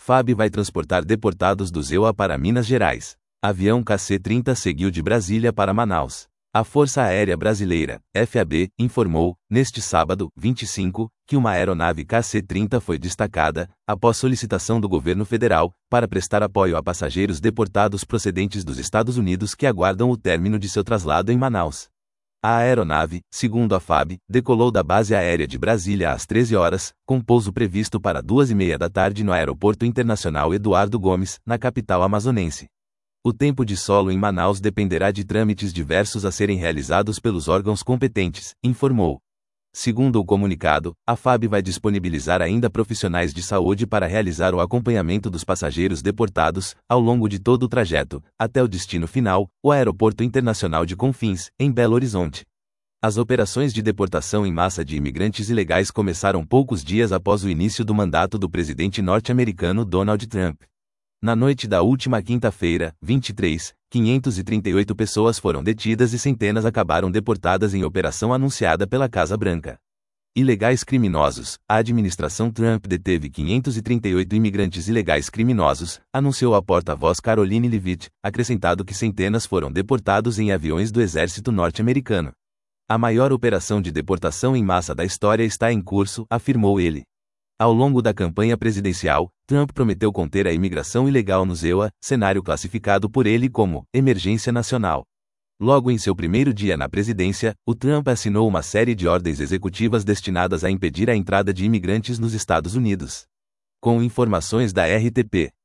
FAB vai transportar deportados do EUA para Minas Gerais. Avião KC-30 seguiu de Brasília para Manaus. A Força Aérea Brasileira, FAB, informou, neste sábado, 25, que uma aeronave KC-30 foi destacada, após solicitação do governo federal, para prestar apoio a passageiros deportados procedentes dos Estados Unidos que aguardam o término de seu traslado em Manaus. A aeronave, segundo a FAB, decolou da base aérea de Brasília às 13 horas, com pouso previsto para 2h30 da tarde no Aeroporto Internacional Eduardo Gomes, na capital amazonense. O tempo de solo em Manaus dependerá de trâmites diversos a serem realizados pelos órgãos competentes, informou. Segundo o comunicado, a FAB vai disponibilizar ainda profissionais de saúde para realizar o acompanhamento dos passageiros deportados, ao longo de todo o trajeto, até o destino final, o Aeroporto Internacional de Confins, em Belo Horizonte. As operações de deportação em massa de imigrantes ilegais começaram poucos dias após o início do mandato do presidente norte-americano Donald Trump. Na noite da última quinta-feira, 23, 538 pessoas foram detidas e centenas acabaram deportadas em operação anunciada pela Casa Branca. Ilegais criminosos. A administração Trump deteve 538 imigrantes ilegais criminosos, anunciou a porta-voz Caroline Leavitt, acrescentado que centenas foram deportados em aviões do exército norte-americano. A maior operação de deportação em massa da história está em curso, afirmou ele. Ao longo da campanha presidencial, Trump prometeu conter a imigração ilegal no EUA, cenário classificado por ele como emergência nacional. Logo em seu primeiro dia na presidência, o Trump assinou uma série de ordens executivas destinadas a impedir a entrada de imigrantes nos Estados Unidos. Com informações da RTP.